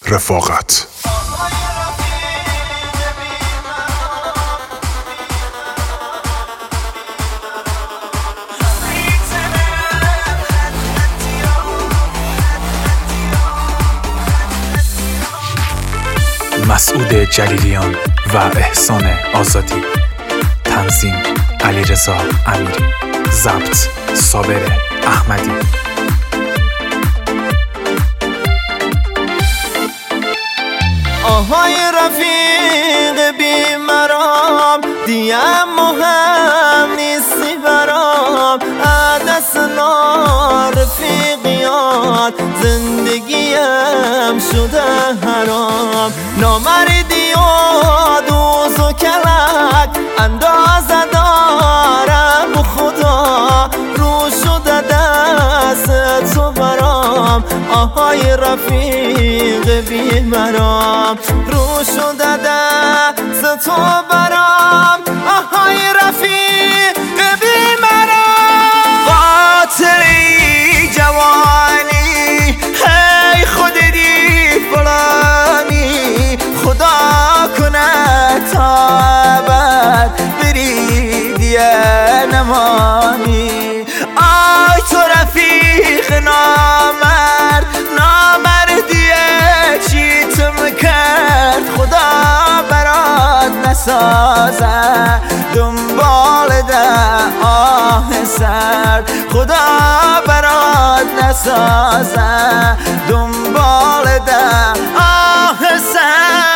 رفاقت. مسعود جلیلیان و احسان آزادی. تنظیم علیرضا امیری. ضبط صابر احمدی. آهای رفیق بی مرام، دیم مهم نیستی برام. عدس رفیقیات زندگیم شده حرام. نامردی و دوز و کلک اندازه دارم و خدا رو شده دست تو برام. آهای رفیق بی مرام، رو شده دست تو برام. آهای رفیق بی مرام، قاطعی جوانی، هی خودی فلانی. خدا کنه تا ابد بری دیگه نمانی. آی تو رفیق نامرد، نامردیه چی تو میکرد. خدا برات نسازه دنبال ده آه سرد. خدا برات نسازه دنبال ده آه سرد.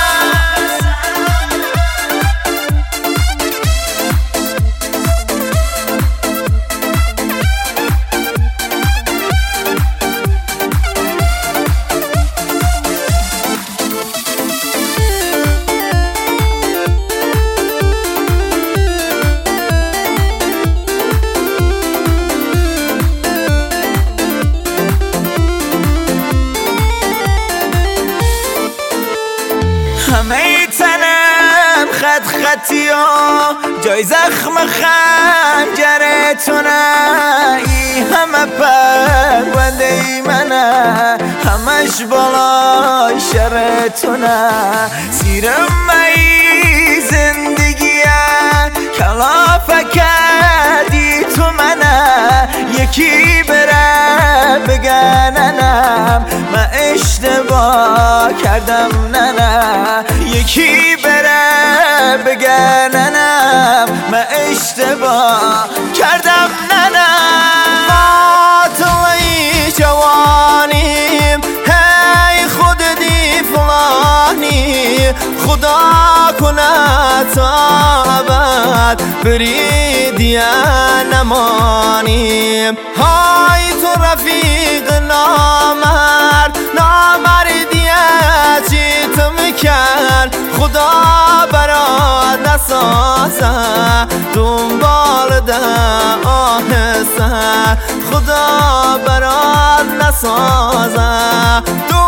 همه تنم خط خطی ها، جای زخم خنجرتونه. ای همه پرونده ای منه، همش بالای شرتونه. سیرم ای زندگیه کلافه کردی تو منه. یکی بره بگننم من اشتباه کردم نه. یکی بره بگننم من اشتباه کردم نه. قاتلی جوانیم، هی خود دی فلانی. خدا کنه تا ابد بری دیگه نمانیم. های تو رفیق نامرد، نامردیه چی تو میکرد. خدا برات نسازه دنبال ده آه سر. خدا برات نسازه